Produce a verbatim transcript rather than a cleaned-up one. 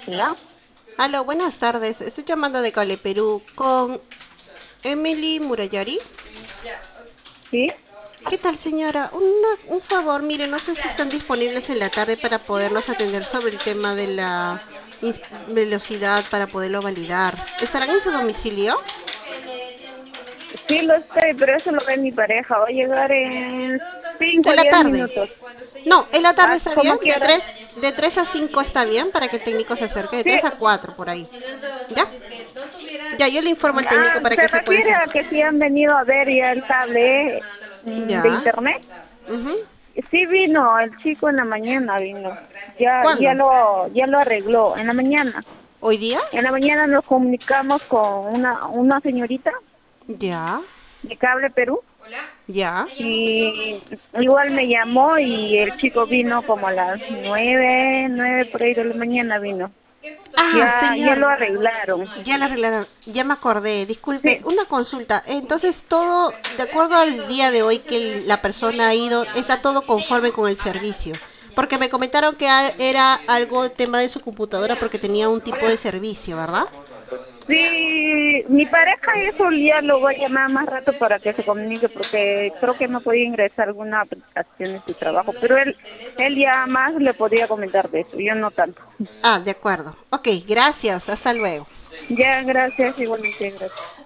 ¿Ya? Aló, buenas tardes. Estoy llamando de Cale, Perú, con Emily Murayari. ¿Sí? ¿Qué tal, señora? Una- un favor, mire, no sé si están disponibles en la tarde para poderlos atender sobre el tema de la ins- velocidad para poderlo validar. ¿Estarán en su domicilio? Sí, lo estoy, pero eso lo ve mi pareja. Va a llegar en cinco o En la diez tarde. minutos. No, en la tarde ¿Ah, está bien. cómo De quieras? tres, de tres a cinco está bien para que el técnico se acerque. De Sí. tres a cuatro por ahí. ¿Ya? Ya, yo le informo al Ah, técnico para ¿se que se pueda refiere a acercar. que sí han venido a ver ya el cable mm, de Ya. internet? Ujú. Sí vino, el chico en la mañana vino. Ya, ya ¿Cuándo? lo, ya lo arregló, en la mañana. ¿Hoy día? En la mañana nos comunicamos con una, una señorita Ya. de Cable Perú. Ya. Y igual me llamó y el chico vino como a las nueve, nueve por ahí de la mañana vino. Ah, Ya, ya señor, lo arreglaron. ya la arreglaron, ya me acordé. Disculpe, Sí, una consulta. Entonces, todo, de acuerdo al día de hoy que el- la persona ha ido, está todo conforme con el servicio. Porque me comentaron que a- era algo tema de su computadora porque tenía un tipo de servicio, ¿verdad? sí, mi pareja eso ya lo voy a llamar más rato para que se comunique porque creo que no podía ingresar alguna aplicación en su trabajo, pero él, él ya más le podía comentar de eso, yo no tanto. Ah, de acuerdo. Ok, gracias. Hasta luego. Ya, gracias, igualmente, gracias.